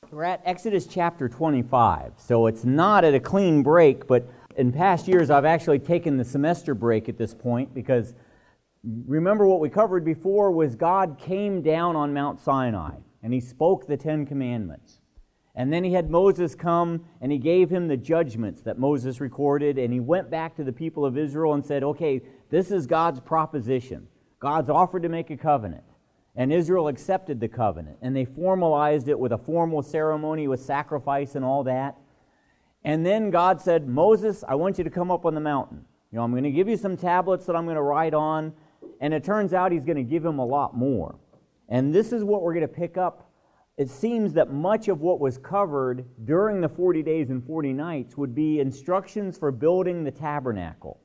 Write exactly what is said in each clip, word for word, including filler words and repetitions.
We're at Exodus chapter twenty-five, so it's not at a clean break, but in past years I've actually taken the semester break at this point because remember what we covered before was God came down on Mount Sinai and he spoke the Ten Commandments. And then he had Moses come and he gave him the judgments that Moses recorded, and he went back to the people of Israel and said, okay, this is God's proposition. God's offered to make a covenant. And Israel accepted the covenant, and they formalized it with a formal ceremony with sacrifice and all that. And then God said, Moses, I want you to come up on the mountain. You know, I'm going to give you some tablets that I'm going to write on. And it turns out he's going to give him a lot more. And this is what we're going to pick up. It seems that much of what was covered during the forty days and forty nights would be instructions for building the tabernacle.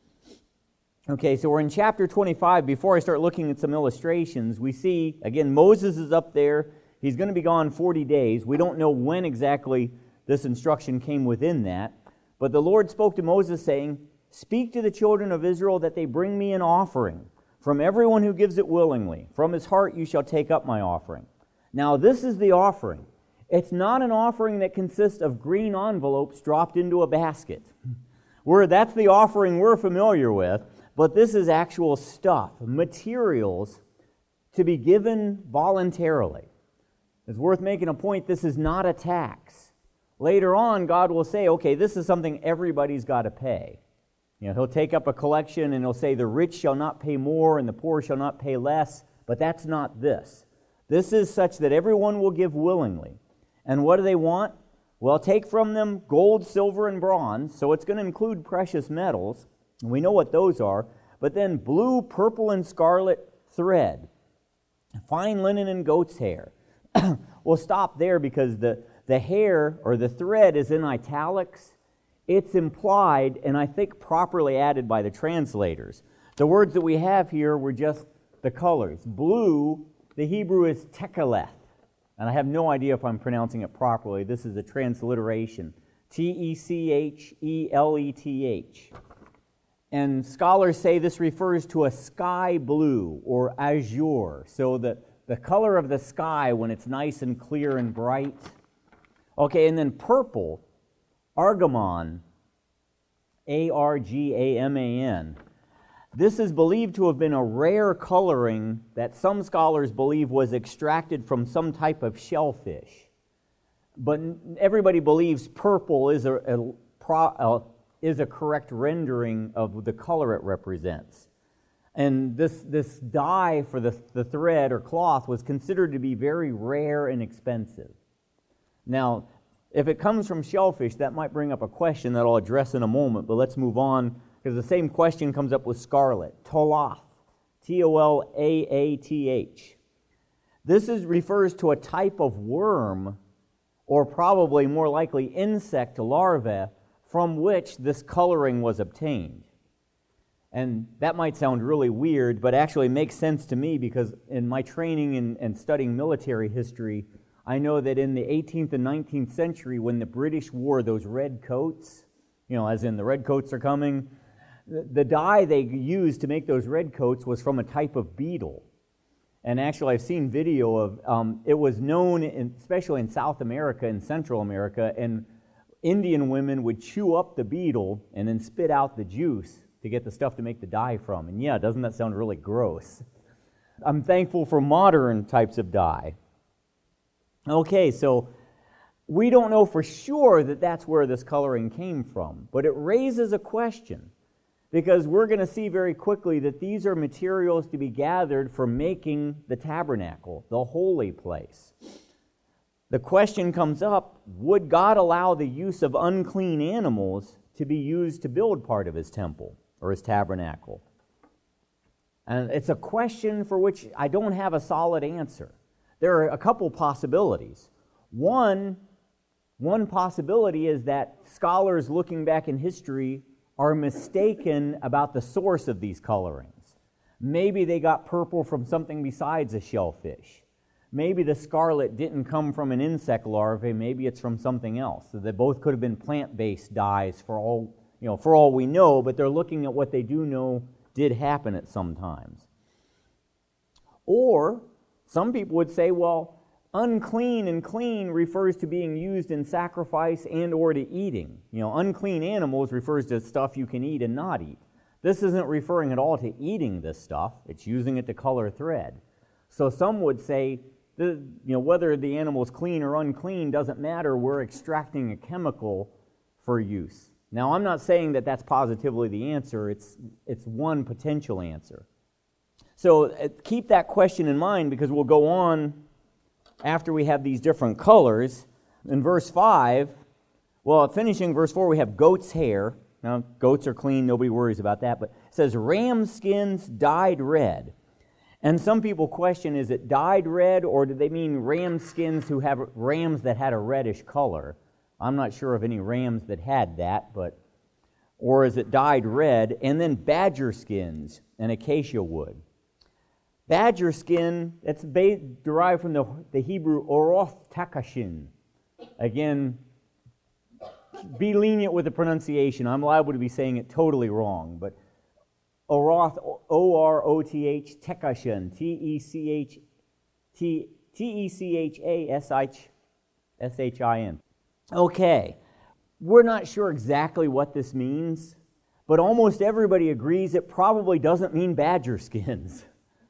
Okay, so we're in chapter twenty-five. Before I start looking at some illustrations, we see, again, Moses is up there. He's going to be gone forty days. We don't know when exactly this instruction came within that. But the Lord spoke to Moses saying, speak to the children of Israel that they bring me an offering. From everyone who gives it willingly, from his heart you shall take up my offering. Now this is the offering. It's not an offering that consists of green envelopes dropped into a basket. We're, that's the offering we're familiar with. But this is actual stuff, materials to be given voluntarily. It's worth making a point, this is not a tax. Later on, God will say, okay, this is something everybody's got to pay. You know, he'll take up a collection and he'll say, the rich shall not pay more and the poor shall not pay less, but that's not this. This is such that everyone will give willingly. And what do they want? Well, take from them gold, silver, and bronze, so it's going to include precious metals. And we know what those are. But then blue, purple, and scarlet thread, fine linen, and goat's hair. We'll stop there because the, the hair or the thread is in italics. It's implied, and I think properly added by the translators. The words that we have here were just the colors. Blue, the Hebrew is techeleth. And I have no idea if I'm pronouncing it properly. This is a transliteration. T E C H E L E T H. And scholars say this refers to a sky blue or azure. So the, the color of the sky when it's nice and clear and bright. Okay, and then purple, argamon, A R G A M A N. This is believed to have been a rare coloring that some scholars believe was extracted from some type of shellfish. But everybody believes purple is a, a, a is a correct rendering of the color it represents. And this, this dye for the, the thread or cloth was considered to be very rare and expensive. Now, if it comes from shellfish, that might bring up a question that I'll address in a moment, but let's move on, because the same question comes up with scarlet. Tolath, T O L A A T H. This is, refers to a type of worm, or probably more likely insect larvae, from which this coloring was obtained. And that might sound really weird, but actually makes sense to me because in my training and, and studying military history, I know that in the eighteenth and nineteenth century, when the British wore those red coats, you know, as in the red coats are coming, the, the dye they used to make those red coats was from a type of beetle. And actually, I've seen video of, um, it was known, in, especially in South America and Central America, and Indian women would chew up the beetle and then spit out the juice to get the stuff to make the dye from. And yeah, doesn't that sound really gross? I'm thankful for modern types of dye. Okay, so we don't know for sure that that's where this coloring came from, but it raises a question because we're going to see very quickly that these are materials to be gathered for making the tabernacle, the holy place. The question comes up, would God allow the use of unclean animals to be used to build part of his temple or his tabernacle? And it's a question for which I don't have a solid answer. There are a couple possibilities. One, one possibility is that scholars looking back in history are mistaken about the source of these colorings. Maybe they got purple from something besides a shellfish. Maybe the scarlet didn't come from an insect larvae, maybe it's from something else. So they both could have been plant-based dyes for all, you know, for all we know, but they're looking at what they do know did happen at some times. Or some people would say, well, unclean and clean refers to being used in sacrifice and or to eating. You know, unclean animals refers to stuff you can eat and not eat. This isn't referring at all to eating this stuff. It's using it to color thread. So some would say, the, you know, whether the animal is clean or unclean doesn't matter. We're extracting a chemical for use. Now, I'm not saying that that's positively the answer. It's, it's one potential answer. So uh, keep that question in mind, because we'll go on after we have these different colors. In verse five, well, finishing verse four, we have goat's hair. Now, goats are clean, nobody worries about that, but it says ram skins dyed red. And some people question, is it dyed red, or do they mean ram skins who have rams that had a reddish color? I'm not sure of any rams that had that, but or is it dyed red? And then badger skins and acacia wood. Badger skin, that's ba- derived from the, the Hebrew oroth takashin. Again, be lenient with the pronunciation. I'm liable to be saying it totally wrong, but oroth, O R O T H, tekashin, T E C H T E C H A S H I N. Okay, we're not sure exactly what this means, but almost everybody agrees it probably doesn't mean badger skins.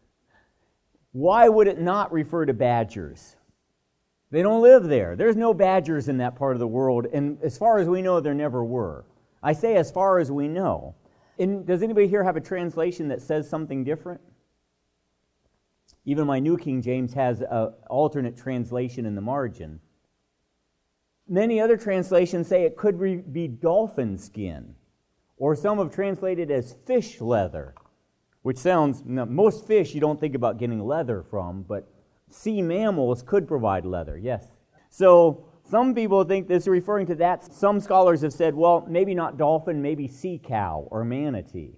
Why would it not refer to badgers? They don't live there. There's no badgers in that part of the world, and as far as we know, there never were. I say as far as we know. And does anybody here have a translation that says something different? Even my New King James has an alternate translation in the margin. Many other translations say it could re- be dolphin skin, or some have translated as fish leather, which sounds, you know, most fish you don't think about getting leather from, but sea mammals could provide leather, yes. So some people think this is referring to that. Some scholars have said, well, maybe not dolphin, maybe sea cow or manatee.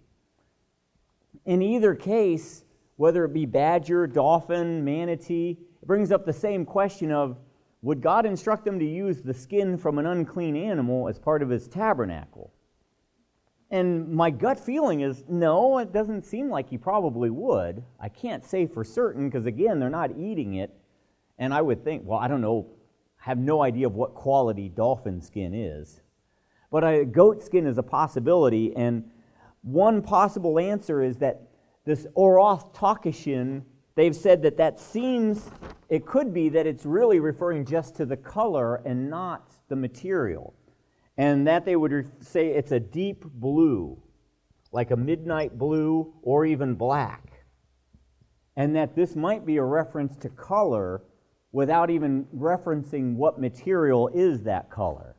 In either case, whether it be badger, dolphin, manatee, it brings up the same question of, would God instruct them to use the skin from an unclean animal as part of his tabernacle? And my gut feeling is, no, it doesn't seem like he probably would. I can't say for certain, because again, they're not eating it. And I would think, well, I don't know, I have no idea of what quality dolphin skin is. But a goat skin is a possibility, and one possible answer is that this oroth takashin, they've said that that seems, it could be that it's really referring just to the color and not the material. And that they would say it's a deep blue, like a midnight blue or even black. And that this might be a reference to color without even referencing what material is that color.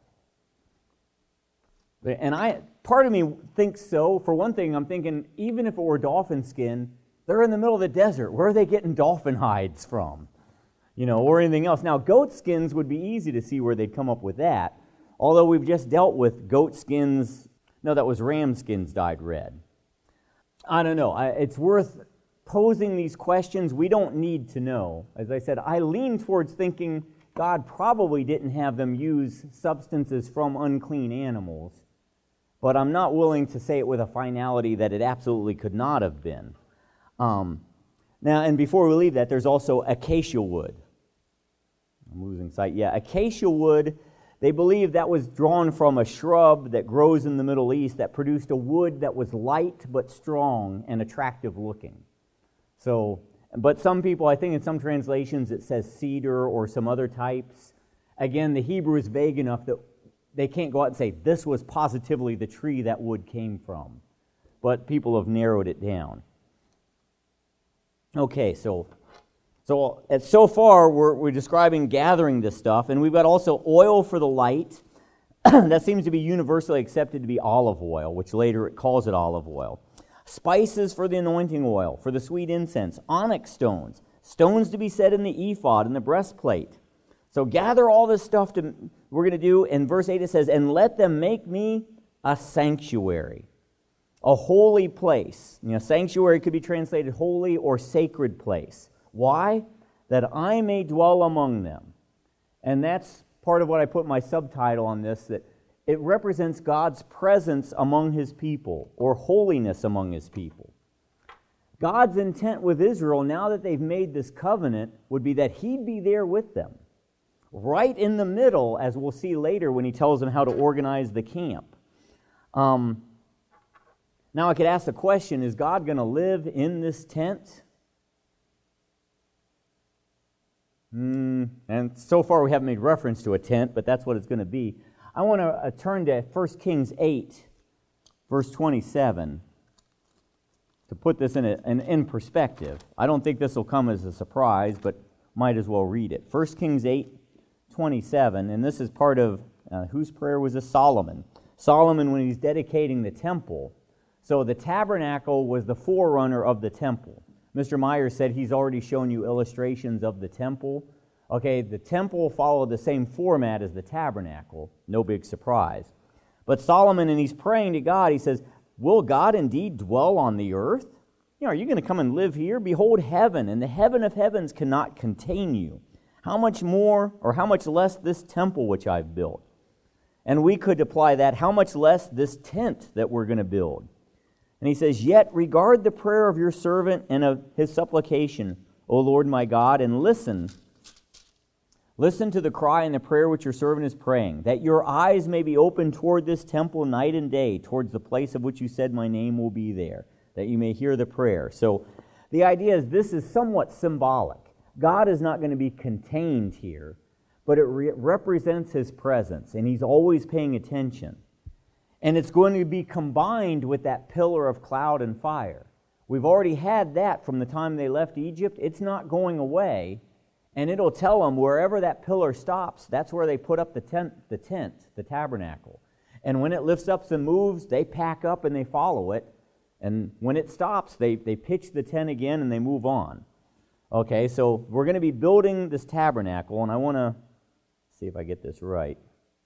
And I, part of me thinks so. For one thing, I'm thinking, even if it were dolphin skin, they're in the middle of the desert. Where are they getting dolphin hides from? You know, or anything else. Now, goat skins would be easy to see where they'd come up with that. Although we've just dealt with goat skins, no, that was ram skins dyed red. I don't know. I, it's worth posing these questions. We don't need to know. As I said, I lean towards thinking God probably didn't have them use substances from unclean animals, but I'm not willing to say it with a finality that it absolutely could not have been. Um, now, and before we leave that, there's also acacia wood. I'm losing sight. Yeah, acacia wood, they believe that was drawn from a shrub that grows in the Middle East that produced a wood that was light but strong and attractive looking. So, but some people, I think in some translations it says cedar or some other types. Again, the Hebrew is vague enough that they can't go out and say this was positively the tree that wood came from. But people have narrowed it down. Okay, so so at, so far we're, we're describing gathering this stuff, and we've got also oil for the light. That seems to be universally accepted to be olive oil, which later it calls it olive oil. Spices for the anointing oil, for the sweet incense, onyx stones, stones to be set in the ephod and the breastplate. So gather all this stuff to, we're going to do. In verse eight it says, and let them make me a sanctuary, a holy place. You know, sanctuary could be translated holy or sacred place. Why? That I may dwell among them. And that's part of what I put my subtitle on this, that it represents God's presence among his people, or holiness among his people. God's intent with Israel, now that they've made this covenant, would be that He'd be there with them, right in the middle, as we'll see later when He tells them how to organize the camp. Um, now I could ask the question, is God going to live in this tent? Mm, and so far we haven't made reference to a tent, but that's what it's going to be. I want to uh, turn to First Kings eight, verse twenty-seven, to put this in, a, in, in perspective. I don't think this will come as a surprise, but might as well read it. First Kings eight, twenty-seven, and this is part of, uh, whose prayer was this? Solomon. Solomon, when he's dedicating the temple. So the tabernacle was the forerunner of the temple. Mister Myers said he's already shown you illustrations of the temple. Okay, the temple followed the same format as the tabernacle. No big surprise. But Solomon, and he's praying to God, he says, will God indeed dwell on the earth? You know, are you going to come and live here? Behold heaven, and the heaven of heavens cannot contain you. How much more, or how much less this temple which I've built? And we could apply that, how much less this tent that we're going to build? And he says, yet regard the prayer of your servant and of his supplication, O Lord my God, and listen. Listen to the cry and the prayer which your servant is praying, that your eyes may be open toward this temple night and day, towards the place of which you said my name will be there, that you may hear the prayer. So the idea is this is somewhat symbolic. God is not going to be contained here, but it re- represents His presence, and He's always paying attention. And it's going to be combined with that pillar of cloud and fire. We've already had that from the time they left Egypt. It's not going away. And it'll tell them wherever that pillar stops, that's where they put up the tent, the tent, the tabernacle. And when it lifts up and moves, they pack up and they follow it. And when it stops, they, they pitch the tent again and they move on. Okay, so we're going to be building this tabernacle, and I want to see if I get this right.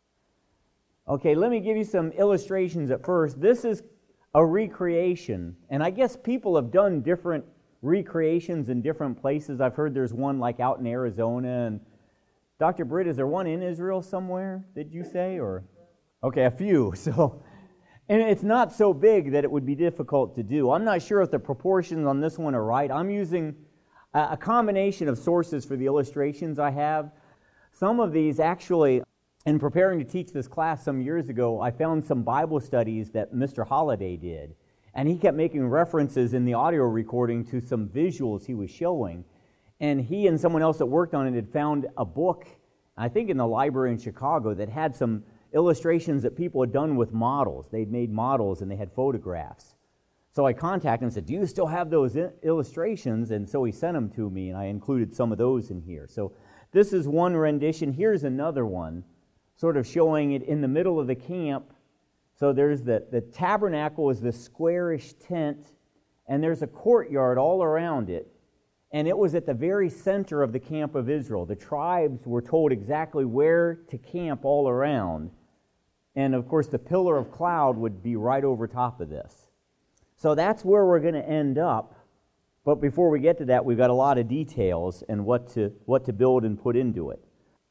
Okay, let me give you some illustrations at first. This is a recreation, and I guess people have done different recreations in different places. I've heard there's one like out in Arizona, and Doctor Britt, is there one in Israel somewhere, did you say? Or okay, a few. So, and it's not so big that it would be difficult to do. I'm not sure if the proportions on this one are right. I'm using a combination of sources for the illustrations I have. Some of these actually, in preparing to teach this class some years ago, I found some Bible studies that Mister Holliday did. And he kept making references in the audio recording to some visuals he was showing. And he and someone else that worked on it had found a book, I think in the library in Chicago, that had some illustrations that people had done with models. They'd made models and they had photographs. So I contacted him and said, do you still have those illustrations? And so he sent them to me, and I included some of those in here. So this is one rendition. Here's another one, sort of showing it in the middle of the camp. So there's the, the tabernacle is this squarish tent, and there's a courtyard all around it. And it was at the very center of the camp of Israel. The tribes were told exactly where to camp all around. And of course, the pillar of cloud would be right over top of this. So that's where we're going to end up. But before we get to that, we've got a lot of details and what to what to build and put into it.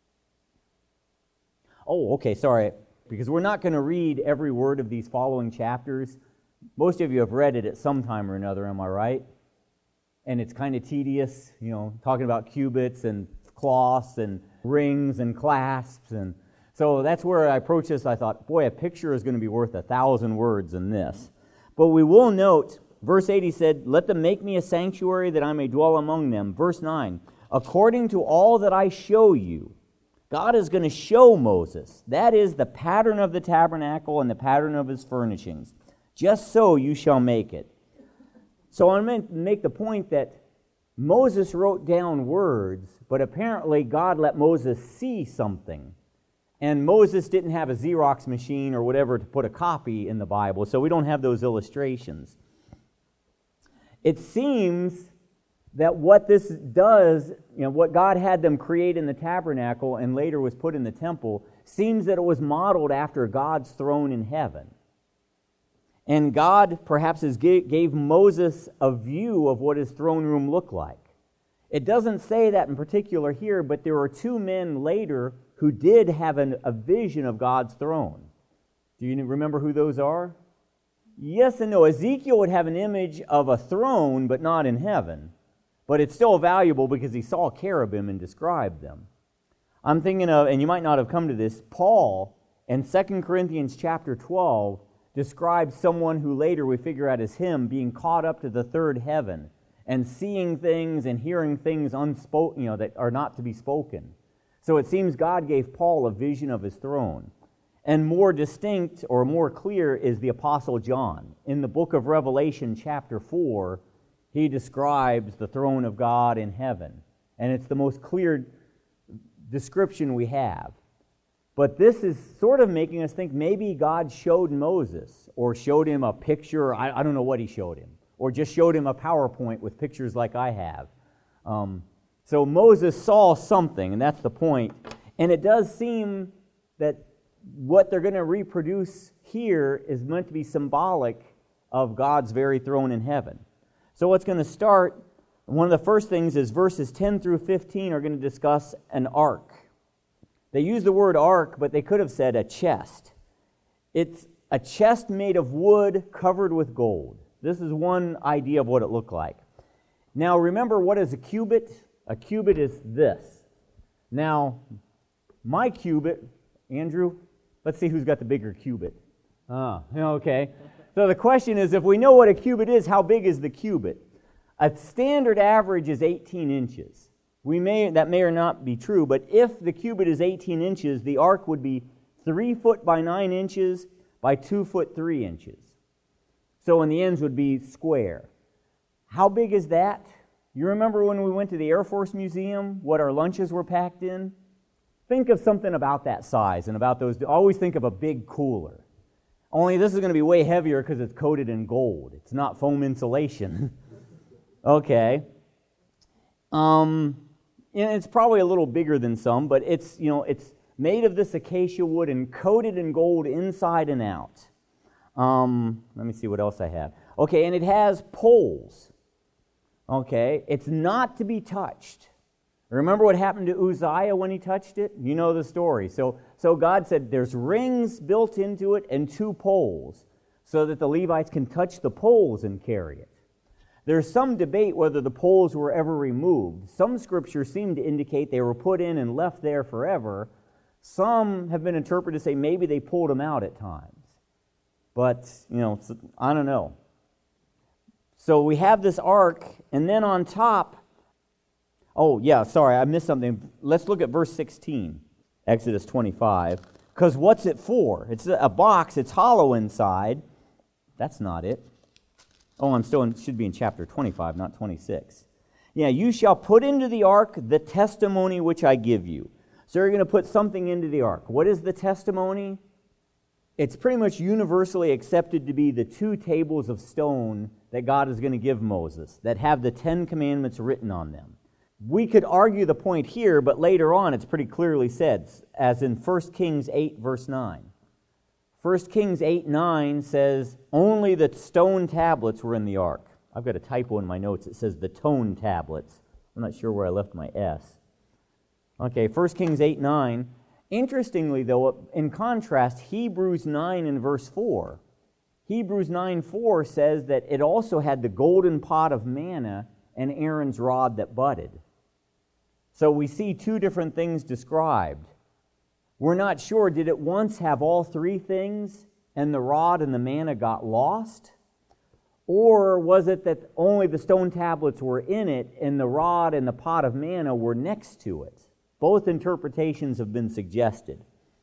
Oh, okay, sorry. Because we're not going to read every word of these following chapters. Most of you have read it at some time or another, am I right? And it's kind of tedious, you know, talking about cubits and cloths and rings and clasps. And so that's where I approached this. I thought, boy, a picture is going to be worth a thousand words in this. But we will note, verse eight, he said, let them make me a sanctuary that I may dwell among them. Verse nine, according to all that I show you. God is going to show Moses. That is the pattern of the tabernacle and the pattern of his furnishings. Just so you shall make it. So I meant to make the point that Moses wrote down words, but apparently God let Moses see something. And Moses didn't have a Xerox machine or whatever to put a copy in the Bible, so we don't have those illustrations. It seems that what this does, you know, what God had them create in the tabernacle and later was put in the temple, seems that it was modeled after God's throne in heaven. And God perhaps has gave Moses a view of what his throne room looked like. It doesn't say that in particular here, but there were two men later who did have an, a vision of God's throne. Do you remember who those are? Yes and no. Ezekiel would have an image of a throne, but not in heaven. But it's still valuable because he saw cherubim and described them. I'm thinking of, and you might not have come to this, Paul in Second Corinthians chapter twelve describes someone who later we figure out as him being caught up to the third heaven and seeing things and hearing things unspoken, you know, that are not to be spoken. So it seems God gave Paul a vision of his throne. And more distinct or more clear is the Apostle John. In the book of Revelation chapter four, he describes the throne of God in heaven. And it's the most clear description we have. But this is sort of making us think maybe God showed Moses or showed him a picture. I, I don't know what he showed him. Or just showed him a PowerPoint with pictures like I have. Um, so Moses saw something, and that's the point. And it does seem that what they're going to reproduce here is meant to be symbolic of God's very throne in heaven. So what's going to start, one of the first things is verses ten through fifteen are going to discuss an ark. They use the word ark, but they could have said a chest. It's a chest made of wood covered with gold. This is one idea of what it looked like. Now remember, what is a cubit? A cubit is this. Now, my cubit, Andrew, let's see who's got the bigger cubit. Ah, okay. So the question is, if we know what a cubit is, how big is the cubit? A standard average is eighteen inches. We may that may or not be true, but if the cubit is eighteen inches, the ark would be three foot by nine inches by two foot three inches. So and the ends would be square. How big is that? You remember when we went to the Air Force Museum, what our lunches were packed in? Think of something about that size and about those. Always think of a big cooler. Only this is going to be way heavier because it's coated in gold. It's not foam insulation. Okay. Um, and it's probably a little bigger than some, but it's, you know, it's made of this acacia wood and coated in gold inside and out. Um, let me see what else I have. Okay, and it has poles. Okay, it's not to be touched. Remember what happened to Uzziah when he touched it? You know the story. So, so God said there's rings built into it and two poles so that the Levites can touch the poles and carry it. There's some debate whether the poles were ever removed. Some scriptures seem to indicate they were put in and left there forever. Some have been interpreted to say maybe they pulled them out at times. But, you know, I don't know. So we have this ark, and then on top, oh, yeah, sorry, I missed something. Let's look at verse sixteen, Exodus twenty-five. Because what's it for? It's a box, it's hollow inside. That's not it. Oh, I'm still in, should be in chapter twenty-five, not twenty-six. Yeah, you shall put into the ark the testimony which I give you. So you're going to put something into the ark. What is the testimony? It's pretty much universally accepted to be the two tables of stone that God is going to give Moses that have the Ten Commandments written on them. We could argue the point here, but later on it's pretty clearly said, as in First Kings eight, verse nine. First Kings eight, nine says, only the stone tablets were in the ark. I've got a typo in my notes. It says the tone tablets. I'm not sure where I left my S. Okay, First Kings eight, nine. Interestingly, though, in contrast, Hebrews nine and verse four. Hebrews nine, four says that it also had the golden pot of manna and Aaron's rod that budded. So we see two different things described. We're not sure, did it once have all three things and the rod and the manna got lost? Or was it that only the stone tablets were in it and the rod and the pot of manna were next to it? Both interpretations have been suggested.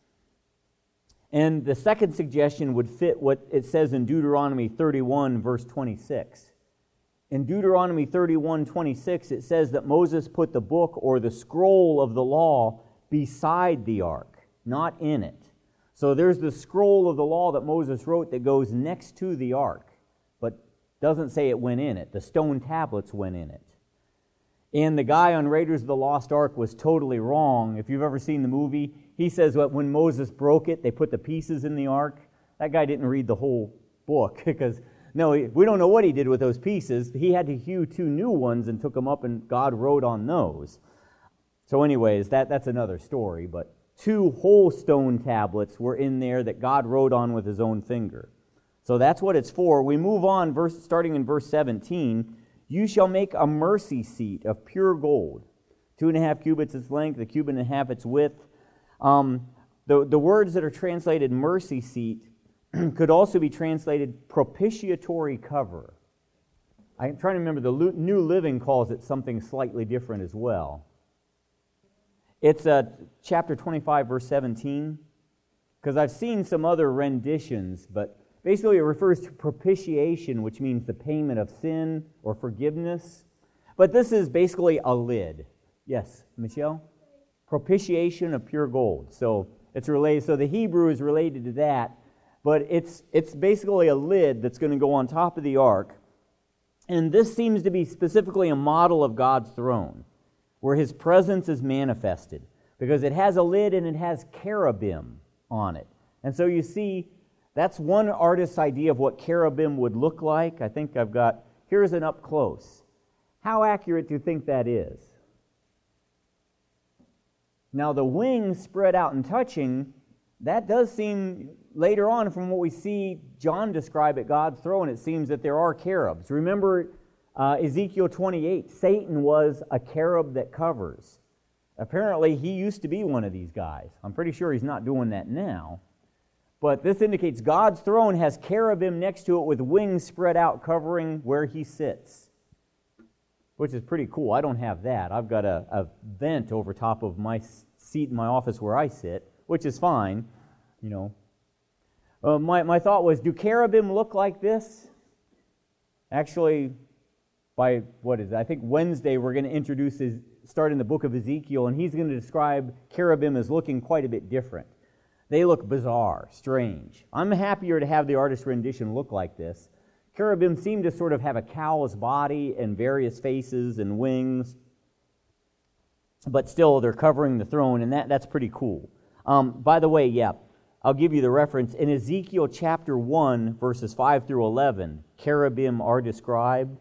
And the second suggestion would fit what it says in Deuteronomy thirty-one, verse twenty-six. In Deuteronomy thirty-one, twenty-six, it says that Moses put the book or the scroll of the law beside the ark, not in it. So there's the scroll of the law that Moses wrote that goes next to the ark, but doesn't say it went in it. The stone tablets went in it. And the guy on Raiders of the Lost Ark was totally wrong. If you've ever seen the movie, he says that when Moses broke it, they put the pieces in the ark. That guy didn't read the whole book because, no, we don't know what he did with those pieces. He had to hew two new ones and took them up, and God wrote on those. So anyways, that, that's another story. But two whole stone tablets were in there that God wrote on with his own finger. So that's what it's for. We move on, verse, starting in verse seventeen. You shall make a mercy seat of pure gold, two and a half cubits its length, a cubit and a half its width. Um, the, the words that are translated mercy seat could also be translated propitiatory cover. I'm trying to remember, the New Living calls it something slightly different as well. It's uh, chapter twenty-five, verse seventeen, because I've seen some other renditions, but basically it refers to propitiation, which means the payment of sin or forgiveness. But this is basically a lid. Yes, Michelle? Propitiation of pure gold. So it's related. So the Hebrew is related to that, but it's it's basically a lid that's going to go on top of the ark. And this seems to be specifically a model of God's throne, where His presence is manifested, because it has a lid and it has cherubim on it. And so you see, that's one artist's idea of what cherubim would look like. I think I've got, here's an up close. How accurate do you think that is? Now the wings spread out and touching, that does seem, later on from what we see John describe at God's throne, it seems that there are cherubs. Remember uh, Ezekiel twenty-eight, Satan was a cherub that covers. Apparently he used to be one of these guys. I'm pretty sure he's not doing that now. But this indicates God's throne has cherubim next to it with wings spread out covering where He sits, which is pretty cool. I don't have that. I've got a, a vent over top of my seat in my office where I sit, which is fine, you know. Uh, my, my thought was, do cherubim look like this? Actually, by, what is it? I think Wednesday we're going to introduce, his, start in the book of Ezekiel, and he's going to describe cherubim as looking quite a bit different. They look bizarre, strange. I'm happier to have the artist's rendition look like this. Cherubim seem to sort of have a cow's body and various faces and wings, but still they're covering the throne, and that, that's pretty cool. Um, by the way, yeah, I'll give you the reference. In Ezekiel chapter one, verses five through eleven, cherubim are described.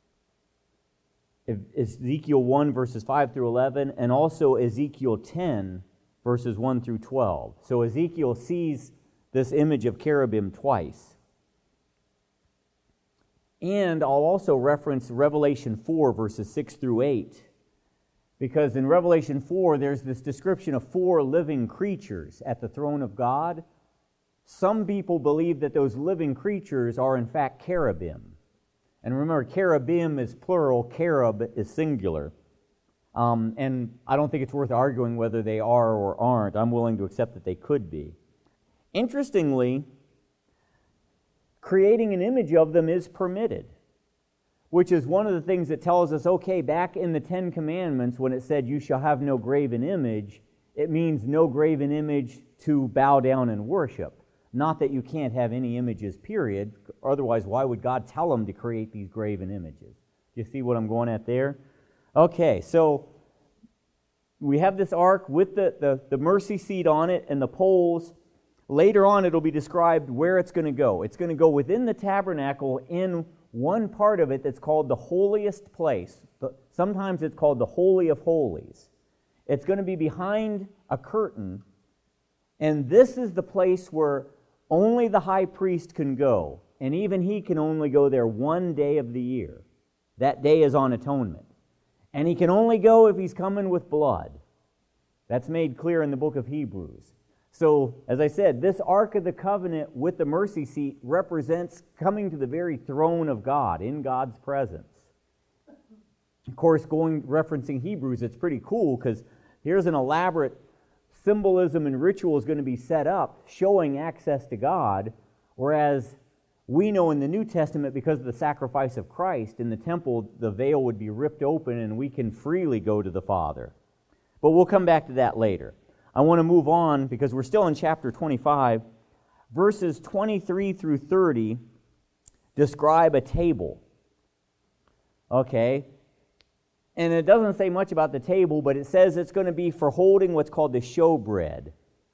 Ezekiel one, verses five through eleven, and also Ezekiel ten, verses one through twelve. So Ezekiel sees this image of cherubim twice. And I'll also reference Revelation four, verses six through eight, because in Revelation four, there's this description of four living creatures at the throne of God. Some people believe that those living creatures are in fact cherubim. And remember, cherubim is plural, cherub is singular. Um, and I don't think it's worth arguing whether they are or aren't. I'm willing to accept that they could be. Interestingly, creating an image of them is permitted, which is one of the things that tells us, okay, back in the Ten Commandments, when it said, you shall have no graven image, it means no graven image to bow down and worship. Not that you can't have any images, period. Otherwise, why would God tell them to create these graven images? Do you see what I'm going at there? Okay, so we have this ark with the, the, the mercy seat on it and the poles. Later on, it'll be described where it's going to go. It's going to go within the tabernacle in one part of it that's called the holiest place. Sometimes it's called the Holy of Holies. It's going to be behind a curtain, and this is the place where only the high priest can go, and even he can only go there one day of the year. That day is on atonement. And he can only go if he's coming with blood. That's made clear in the book of Hebrews. So, as I said, this Ark of the Covenant with the mercy seat represents coming to the very throne of God, in God's presence. Of course, going referencing Hebrews, it's pretty cool because here's an elaborate symbolism and ritual is going to be set up showing access to God, whereas we know in the New Testament, because of the sacrifice of Christ, in the temple, the veil would be ripped open and we can freely go to the Father. But we'll come back to that later. I want to move on because we're still in chapter twenty-five. Verses twenty-three through thirty describe a table. Okay? And it doesn't say much about the table, but it says it's going to be for holding what's called the showbread.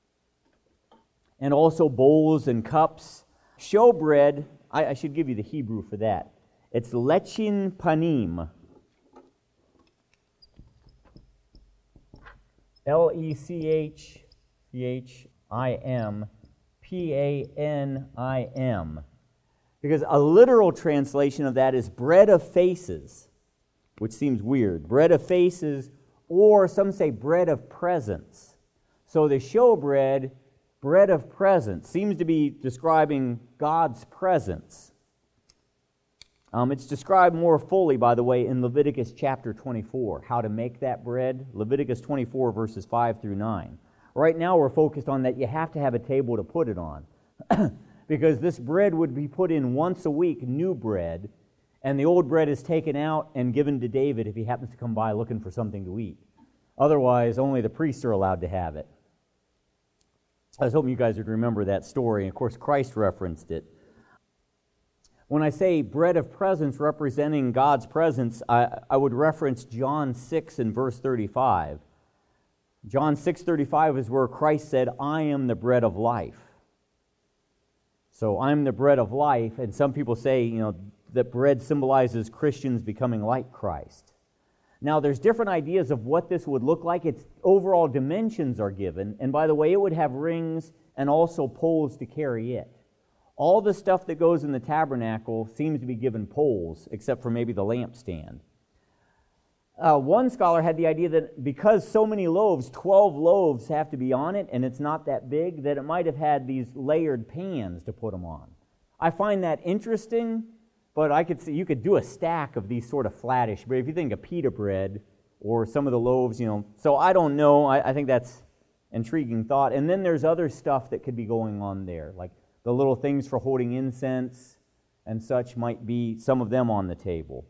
And also bowls and cups. Showbread, I, I should give you the Hebrew for that. It's lechin panim. L E C H C H I M P A N I M. Because a literal translation of that is bread of faces, which seems weird. Bread of faces, or some say bread of presence. So the showbread, bread of presence, seems to be describing God's presence. Um, it's described more fully, by the way, in Leviticus chapter twenty-four, how to make that bread. Leviticus twenty-four, verses five through nine. Right now we're focused on that you have to have a table to put it on. Because this bread would be put in once a week, new bread, and the old bread is taken out and given to David if he happens to come by looking for something to eat. Otherwise, only the priests are allowed to have it. I was hoping you guys would remember that story. Of course, Christ referenced it. When I say bread of presence representing God's presence, I, I would reference John six and verse thirty-five. John six thirty-five is where Christ said, "I am the bread of life." So I'm the bread of life, and some people say, you know, that bread symbolizes Christians becoming like Christ. Now, there's different ideas of what this would look like. Its overall dimensions are given, and by the way, it would have rings and also poles to carry it. All the stuff that goes in the tabernacle seems to be given poles, except for maybe the lampstand. Uh, one scholar had the idea that because so many loaves, twelve loaves have to be on it, and it's not that big, that it might have had these layered pans to put them on. I find that interesting, but I could see you could do a stack of these sort of flattish, but if you think of pita bread or some of the loaves, you know, so I don't know. I, I think that's intriguing thought. And then there's other stuff that could be going on there, like the little things for holding incense and such might be some of them on the table.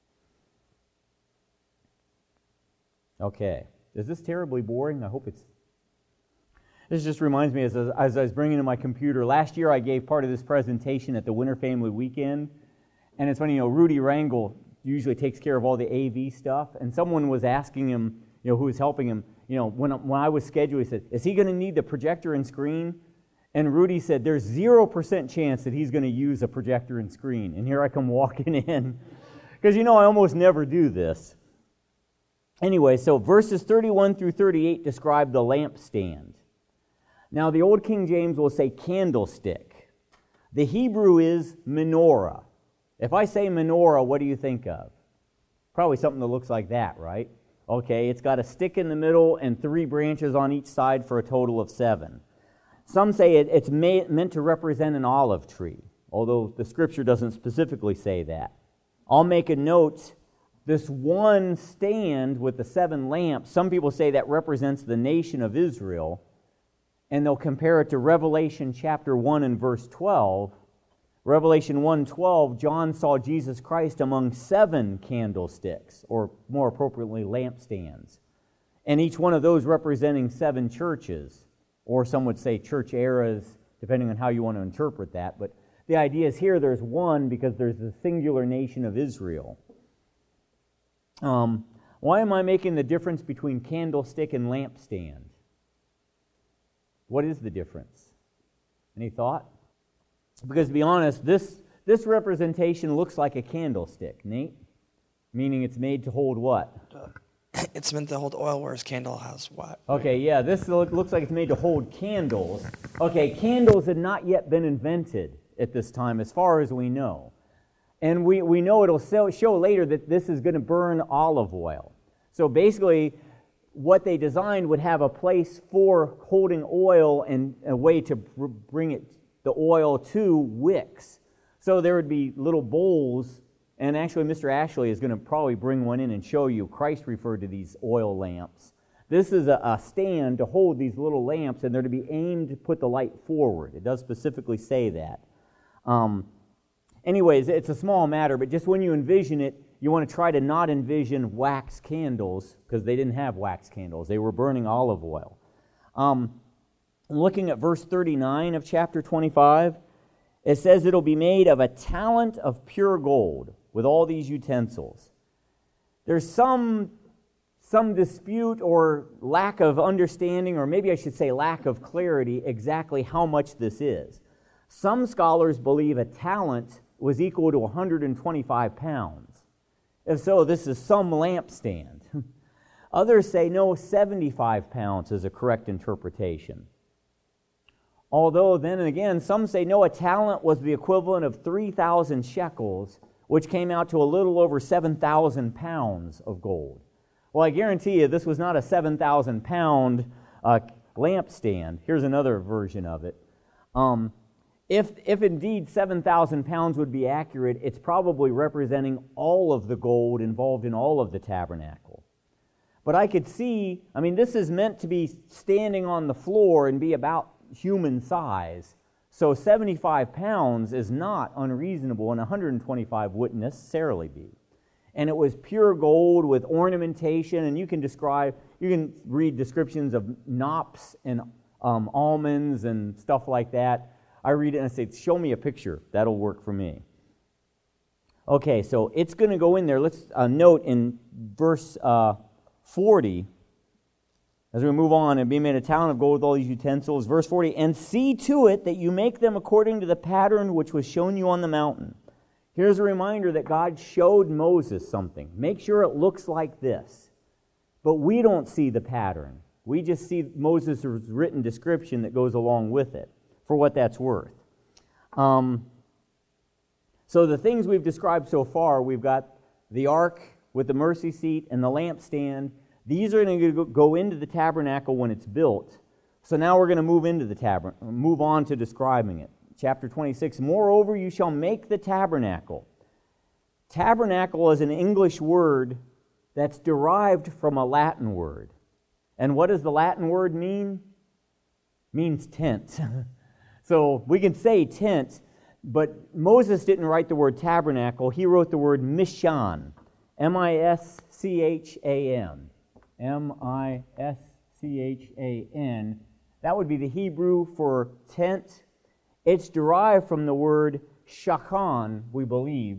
Okay. Is this terribly boring? I hope it's... This just reminds me, as, as I was bringing in my computer, last year I gave part of this presentation at the Winter Family Weekend, and it's funny, you know, Rudy Rangel usually takes care of all the A V stuff, and someone was asking him, you know, who was helping him, you know, when, when I was scheduled, he said, is he going to need the projector and screen? And Rudy said, there's zero percent chance that he's going to use a projector and screen. And here I come walking in, because, you know, I almost never do this. Anyway, so verses thirty-one through thirty-eight describe the lampstand. Now, the Old King James will say candlestick. The Hebrew is menorah. If I say menorah, what do you think of? Probably something that looks like that, right? Okay, it's got a stick in the middle and three branches on each side for a total of seven. Some say it, it's may, meant to represent an olive tree, although the Scripture doesn't specifically say that. I'll make a note. This one stand with the seven lamps, some people say that represents the nation of Israel, and they'll compare it to Revelation chapter one and verse twelve. Revelation one twelve, John saw Jesus Christ among seven candlesticks, or more appropriately, lampstands, and each one of those representing seven churches, or some would say church eras, depending on how you want to interpret that. But the idea is here there's one because there's the singular nation of Israel. Um, why am I making the difference between candlestick and lampstand? What is the difference? Any thought? Because to be honest, this, this representation looks like a candlestick, Nate, meaning it's made to hold what? It's meant to hold oil, whereas candle has what? Okay, yeah, this look, looks like it's made to hold candles. Okay, candles had not yet been invented at this time, as far as we know. And we, we know it'll show later that this is going to burn olive oil. So basically, what they designed would have a place for holding oil and a way to bring it, the oil to wicks. So there would be little bowls, and actually Mister Ashley is going to probably bring one in and show you. Christ referred to these oil lamps. This is a, a stand to hold these little lamps, and they're to be aimed to put the light forward. It does specifically say that. Um, anyways, it's a small matter, but just when you envision it, you want to try to not envision wax candles, because they didn't have wax candles. They were burning olive oil. Um, looking at verse thirty-nine of chapter twenty-five, it says it'll be made of a talent of pure gold with all these utensils. There's some, some dispute or lack of understanding, or maybe I should say lack of clarity, exactly how much this is. Some scholars believe a talent was equal to one hundred twenty-five pounds. If so, this is some lampstand. Others say, no, seventy-five pounds is a correct interpretation. Although then again, some say no, a talent was the equivalent of three thousand shekels, which came out to a little over seven thousand pounds of gold. Well, I guarantee you this was not a seven thousand pound uh, lampstand. Here's another version of it. Um, if, if indeed seven thousand pounds would be accurate, it's probably representing all of the gold involved in all of the tabernacle. But I could see, I mean, this is meant to be standing on the floor and be about human size. So seventy-five pounds is not unreasonable, and one hundred twenty-five wouldn't necessarily be. And it was pure gold with ornamentation, and you can describe, you can read descriptions of knops and um, almonds and stuff like that. I read it and I say, show me a picture. That'll work for me. Okay, so it's going to go in there. Let's uh, note in verse uh, forty, as we move on, and be made a talent of gold with all these utensils. Verse forty, and see to it that you make them according to the pattern which was shown you on the mountain. Here's a reminder that God showed Moses something. Make sure it looks like this. But we don't see the pattern. We just see Moses' written description that goes along with it, for what that's worth. Um, so the things we've described so far, we've got the ark with the mercy seat and the lampstand. These are going to go into the tabernacle when it's built. So now we're going to move into the tabernacle, move on to describing it. Chapter twenty-six, moreover, you shall make the tabernacle. Tabernacle is an English word that's derived from a Latin word. And what does the Latin word mean? It means tent. So we can say tent, but Moses didn't write the word tabernacle. He wrote the word mishkan, M I S C H A N. M I S C H A N. That would be the Hebrew for tent. It's derived from the word shakan, we believe,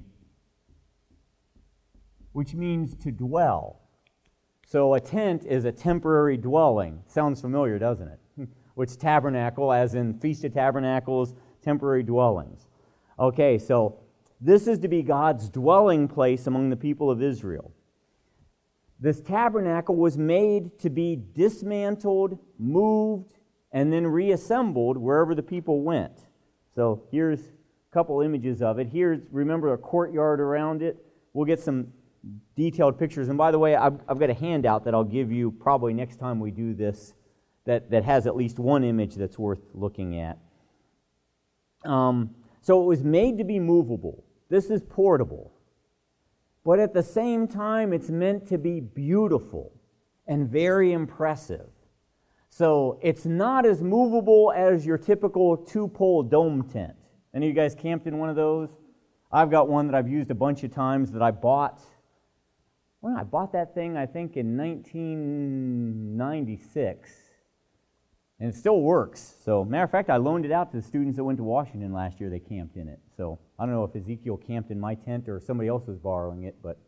which means to dwell. So a tent is a temporary dwelling. Sounds familiar, doesn't it? Which tabernacle, as in Feast of Tabernacles, temporary dwellings. Okay, so this is to be God's dwelling place among the people of Israel. This tabernacle was made to be dismantled, moved, and then reassembled wherever the people went. So here's a couple images of it. Here's, remember, a courtyard around it. We'll get some detailed pictures. And by the way, I've, I've got a handout that I'll give you probably next time we do this that, that has at least one image that's worth looking at. Um, so it was made to be movable. This is portable. But at the same time, it's meant to be beautiful and very impressive. So it's not as movable as your typical two-pole dome tent. Any of you guys camped in one of those? I've got one that I've used a bunch of times that I bought. Well, I bought that thing, I think, in nineteen ninety-six. And it still works. So, matter of fact, I loaned it out to the students that went to Washington last year. They camped in it. So, I don't know if Ezekiel camped in my tent or somebody else was borrowing it, but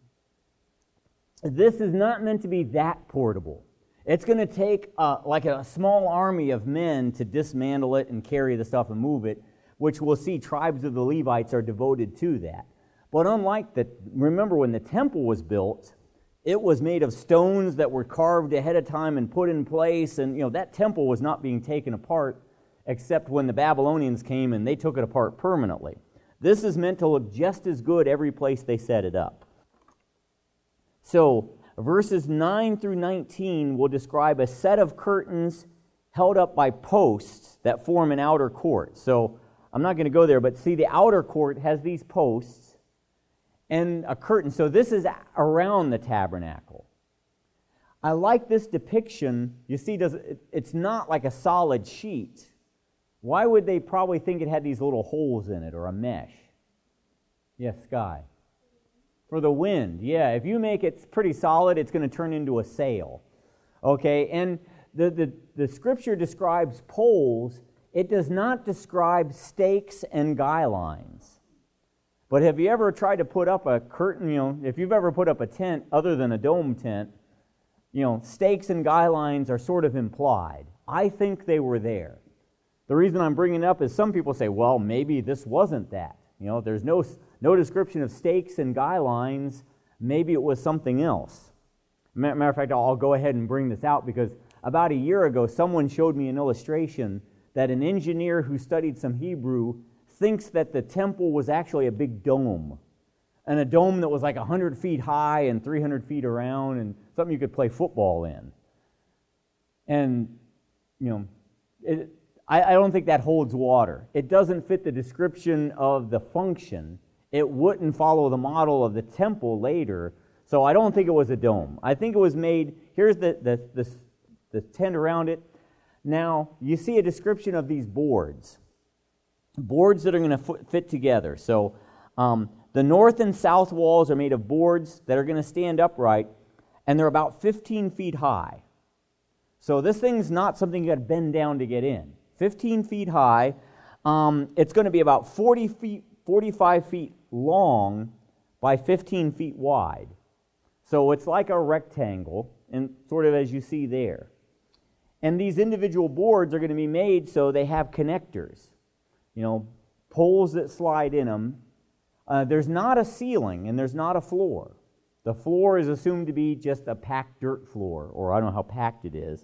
this is not meant to be that portable. It's going to take uh, like a small army of men to dismantle it and carry the stuff and move it, which we'll see tribes of the Levites are devoted to that. But unlike the, remember when the temple was built, it was made of stones that were carved ahead of time and put in place, and you know that temple was not being taken apart except when the Babylonians came and they took it apart permanently. This is meant to look just as good every place they set it up. So, verses nine through nineteen will describe a set of curtains held up by posts that form an outer court. So, I'm not going to go there, but see, the outer court has these posts and a curtain. So this is around the tabernacle. I like this depiction. You see, does it, it's not like a solid sheet. Why would they probably think it had these little holes in it or a mesh? Yes, Sky. For the wind. Yeah, if you make it pretty solid, it's going to turn into a sail. Okay, and the, the, the scripture describes poles. It does not describe stakes and guy lines. But have you ever tried to put up a curtain, you know, if you've ever put up a tent other than a dome tent, you know, stakes and guy lines are sort of implied. I think they were there. The reason I'm bringing it up is some people say, well, maybe this wasn't that. You know, there's no, no description of stakes and guy lines. Maybe it was something else. Matter of fact, I'll go ahead and bring this out because about a year ago, someone showed me an illustration that an engineer who studied some Hebrew thinks that the temple was actually a big dome, and a dome that was like one hundred feet high and three hundred feet around, and something you could play football in. And, you know, it, I, I don't think that holds water. It doesn't fit the description of the function. It wouldn't follow the model of the temple later, so I don't think it was a dome. I think it was made, here's the, the, the, the tent around it. Now, you see a description of these boards. Boards that are going to fit together. So, um, the north and south walls are made of boards that are going to stand upright, and they're about fifteen feet high. So this thing's not something you got to bend down to get in. fifteen feet high. Um, it's going to be about forty feet, forty-five feet long by fifteen feet wide. So it's like a rectangle, and sort of as you see there. And these individual boards are going to be made so they have connectors, you know, poles that slide in them. Uh, there's not a ceiling and there's not a floor. The floor is assumed to be just a packed dirt floor, or I don't know how packed it is.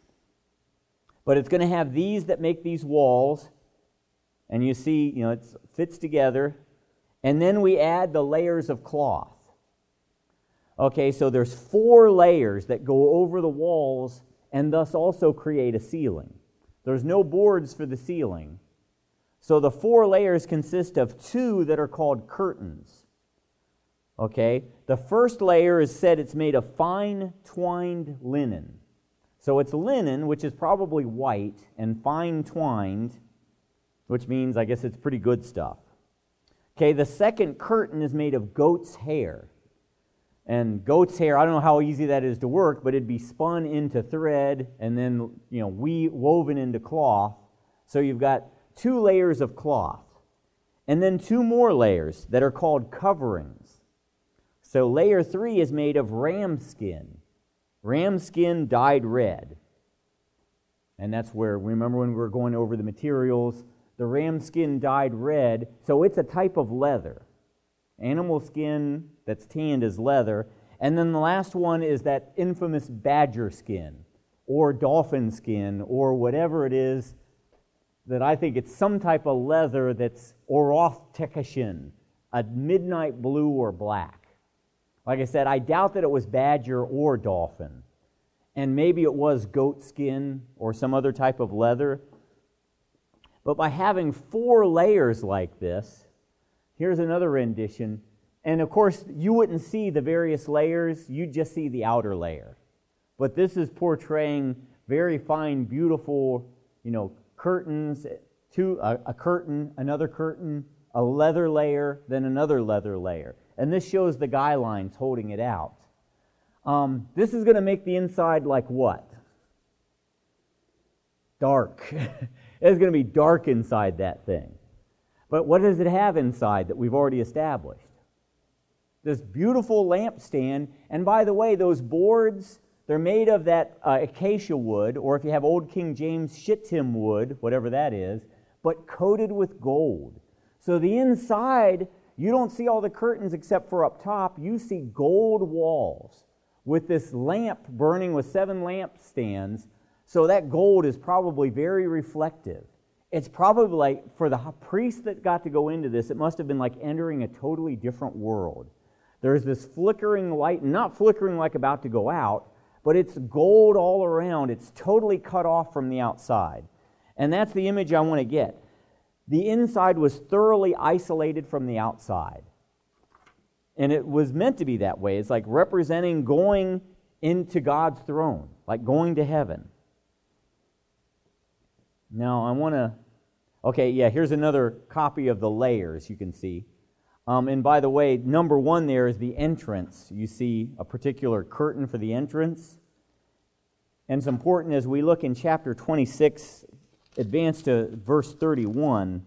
But it's going to have these that make these walls, and you see, you know, it fits together. And then we add the layers of cloth. Okay, so there's four layers that go over the walls and thus also create a ceiling. There's no boards for the ceiling. So the four layers consist of two that are called curtains. Okay, the first layer is said it's made of fine twined linen. So it's linen, which is probably white, and fine twined, which means I guess it's pretty good stuff. Okay, the second curtain is made of goat's hair. And goat's hair, I don't know how easy that is to work, but it'd be spun into thread and then, you know, we woven into cloth. So you've got two layers of cloth. And then two more layers that are called coverings. So layer three is made of ram skin. Ram skin dyed red. And that's where, remember when we were going over the materials, the ram skin dyed red, so it's a type of leather. Animal skin that's tanned is leather. And then the last one is that infamous badger skin, or dolphin skin, or whatever it is, that I think it's some type of leather that's Oroth Tekashin, a midnight blue or black. Like I said, I doubt that it was badger or dolphin. And maybe it was goat skin or some other type of leather. But by having four layers like this, here's another rendition. And of course, you wouldn't see the various layers, you'd just see the outer layer. But this is portraying very fine, beautiful, you know, curtains, two, a, a curtain, another curtain, a leather layer, then another leather layer. And this shows the guy lines holding it out. Um, this is going to make the inside like what? Dark. It's going to be dark inside that thing. But what does it have inside that we've already established? This beautiful lampstand. And by the way, those boards, they're made of that uh, acacia wood, or if you have Old King James, shittim wood, whatever that is, but coated with gold. So the inside, you don't see all the curtains except for up top. You see gold walls with this lamp burning with seven lampstands. So that gold is probably very reflective. It's probably like, for the priest that got to go into this, it must have been like entering a totally different world. There's this flickering light, not flickering like about to go out, but it's gold all around. It's totally cut off from the outside. And that's the image I want to get. The inside was thoroughly isolated from the outside. And it was meant to be that way. It's like representing going into God's throne, like going to heaven. Now, I want to... Okay, yeah, here's another copy of the layers you can see. Um, and by the way, number one there is the entrance. You see a particular curtain for the entrance. And it's important as we look in chapter twenty-six, advance to verse thirty-one.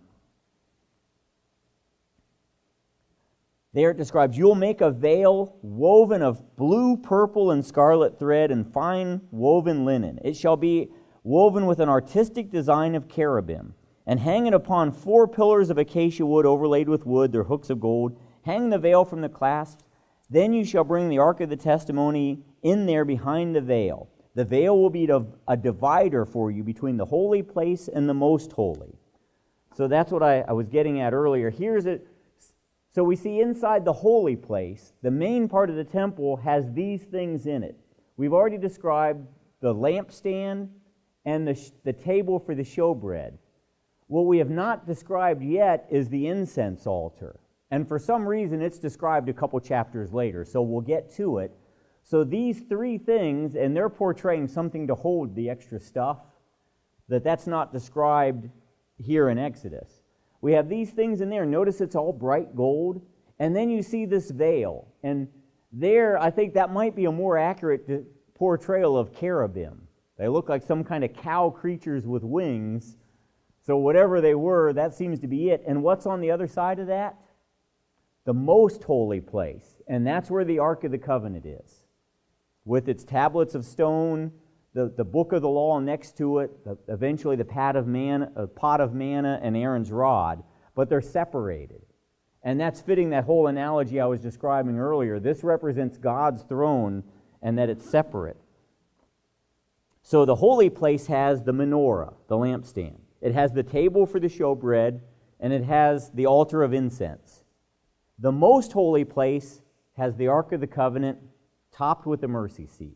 There it describes, "You'll make a veil woven of blue, purple, and scarlet thread and fine woven linen. It shall be woven with an artistic design of cherubim, and hang it upon four pillars of acacia wood overlaid with wood, their hooks of gold. Hang the veil from the clasps. Then you shall bring the ark of the testimony in there behind the veil. The veil will be a divider for you between the holy place and the most holy. So that's what I, I was getting at earlier. Here's it. So we see inside the holy place, the main part of the temple has these things in it. We've already described the lampstand and the, the table for the showbread. What we have not described yet is the incense altar. And for some reason, it's described a couple chapters later, so we'll get to it. So these three things, and they're portraying something to hold the extra stuff, that that's not described here in Exodus. We have these things in there. Notice it's all bright gold. And then you see this veil. And there, I think that might be a more accurate portrayal of cherubim. They look like some kind of cow creatures with wings. So whatever they were, that seems to be it. And what's on the other side of that? The most holy place. And that's where the Ark of the Covenant is, with its tablets of stone, the, the book of the law next to it, the, eventually the pot of, man, uh, pot of manna and Aaron's rod, but they're separated. And that's fitting that whole analogy I was describing earlier. This represents God's throne and that it's separate. So the holy place has the menorah, the lampstand. It has the table for the showbread, and it has the altar of incense. The most holy place has the Ark of the Covenant topped with the mercy seat.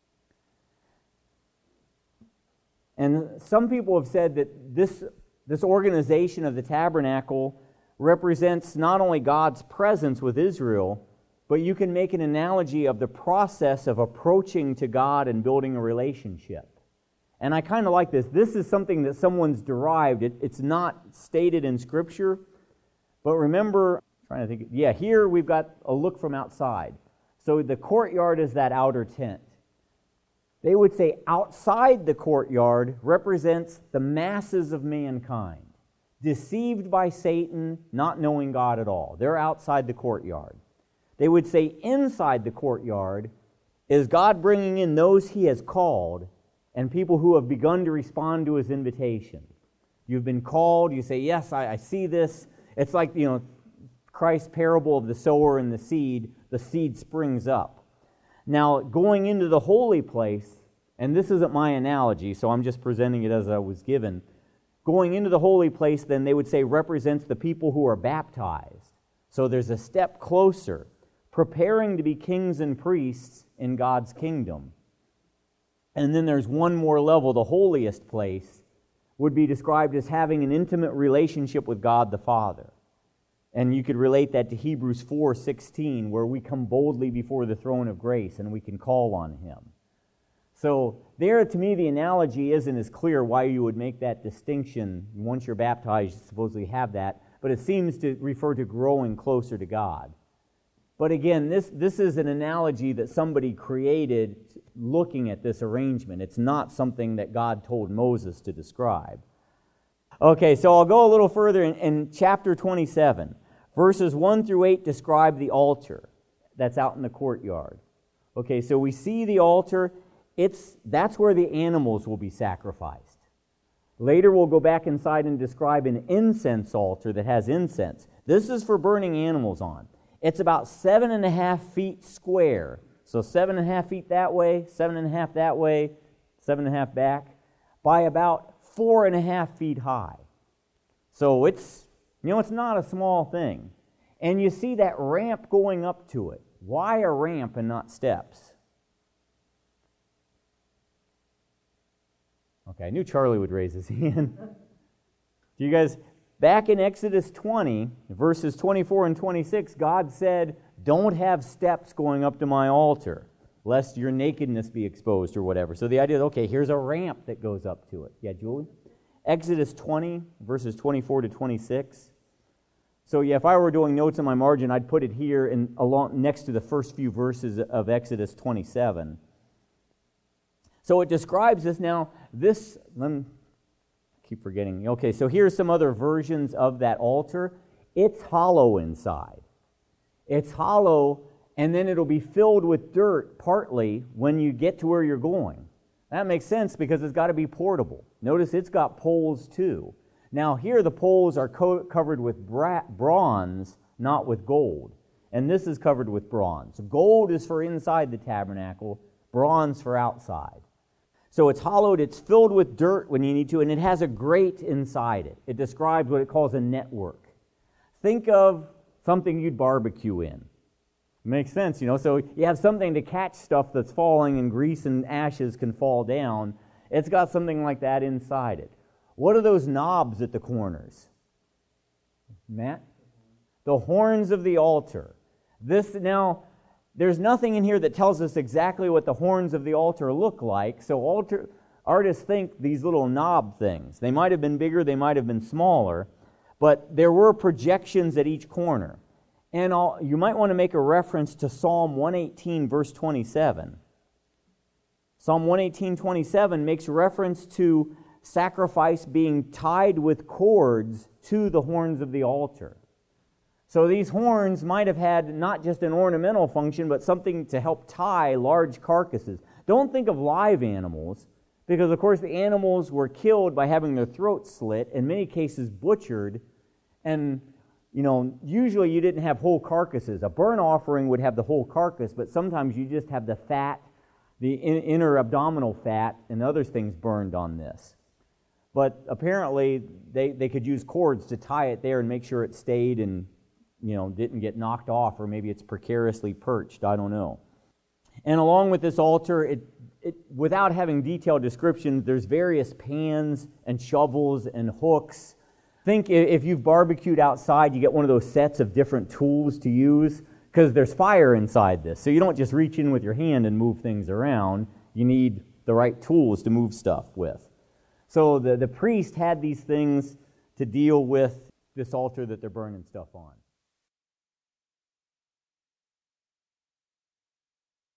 And some people have said that this, this organization of the tabernacle represents not only God's presence with Israel, but you can make an analogy of the process of approaching to God and building a relationship. And I kind of like this. This is something that someone's derived. It, it's not stated in Scripture, but remember, I'm trying to think, yeah, here we've got a look from outside. So the courtyard is that outer tent. They would say outside the courtyard represents the masses of mankind, deceived by Satan, not knowing God at all. They're outside the courtyard. They would say inside the courtyard is God bringing in those He has called and people who have begun to respond to His invitation. You've been called, you say, yes, I, I see this. It's like, you know, Christ's parable of the sower and the seed. The seed springs up. Now, going into the holy place, and this isn't my analogy, so I'm just presenting it as I was given. Going into the holy place, then they would say represents the people who are baptized. So there's a step closer, preparing to be kings and priests in God's kingdom. And then there's one more level, the holiest place would be described as having an intimate relationship with God the Father. And you could relate that to Hebrews four sixteen, where we come boldly before the throne of grace and we can call on Him. So there, to me, the analogy isn't as clear why you would make that distinction. Once you're baptized, you supposedly have that, but it seems to refer to growing closer to God. But again, this, this is an analogy that somebody created looking at this arrangement. It's not something that God told Moses to describe. Okay, so I'll go a little further in, in chapter twenty-seven. Verses one through eight describe the altar that's out in the courtyard. Okay, so we see the altar. It's that's where the animals will be sacrificed. Later we'll go back inside and describe an incense altar that has incense. This is for burning animals on. It's about seven and a half feet square. So seven and a half feet that way, seven and a half that way, seven and a half back, by about four and a half feet high. So it's You know, it's not a small thing. And you see that ramp going up to it. Why a ramp and not steps? Okay, I knew Charlie would raise his hand. Do you guys, back in Exodus twenty, verses twenty-four and twenty-six, God said, don't have steps going up to my altar, lest your nakedness be exposed or whatever. So the idea is, okay, here's a ramp that goes up to it. Yeah, Julie? Exodus twenty, verses twenty-four to twenty-six. So yeah, if I were doing notes on my margin, I'd put it here in along next to the first few verses of Exodus twenty-seven. So it describes this now. This, let me keep forgetting. Okay, so here's some other versions of that altar. It's hollow inside. It's hollow, and then it'll be filled with dirt partly when you get to where you're going. That makes sense because it's got to be portable. Notice it's got poles too. Now here the poles are co- covered with bra- bronze, not with gold. And this is covered with bronze. Gold is for inside the tabernacle, bronze for outside. So it's hollowed, it's filled with dirt when you need to, and it has a grate inside it. It describes what it calls a network. Think of something you'd barbecue in. Makes sense, you know. So you have something to catch stuff that's falling, and grease and ashes can fall down. It's got something like that inside it. What are those knobs at the corners? Matt? The horns of the altar. This now, there's nothing in here that tells us exactly what the horns of the altar look like. So altar artists think these little knob things. They might have been bigger, they might have been smaller, but there were projections at each corner. And I'll, you might want to make a reference to Psalm one eighteen, verse twenty-seven. Psalm one eighteen, twenty-seven makes reference to sacrifice being tied with cords to the horns of the altar. So these horns might have had not just an ornamental function, but something to help tie large carcasses. Don't think of live animals, because of course the animals were killed by having their throats slit, in many cases butchered, and you know, usually you didn't have whole carcasses. A burnt offering would have the whole carcass, but sometimes you just have the fat, the in, inner abdominal fat, and other things burned on this. But apparently they, they could use cords to tie it there and make sure it stayed and, you know, didn't get knocked off, or maybe it's precariously perched, I don't know. And along with this altar, it, it without having detailed descriptions, there's various pans and shovels and hooks. Think if you've barbecued outside, you get one of those sets of different tools to use, because there's fire inside this. So you don't just reach in with your hand and move things around. You need the right tools to move stuff with. So the, the priest had these things to deal with this altar that they're burning stuff on.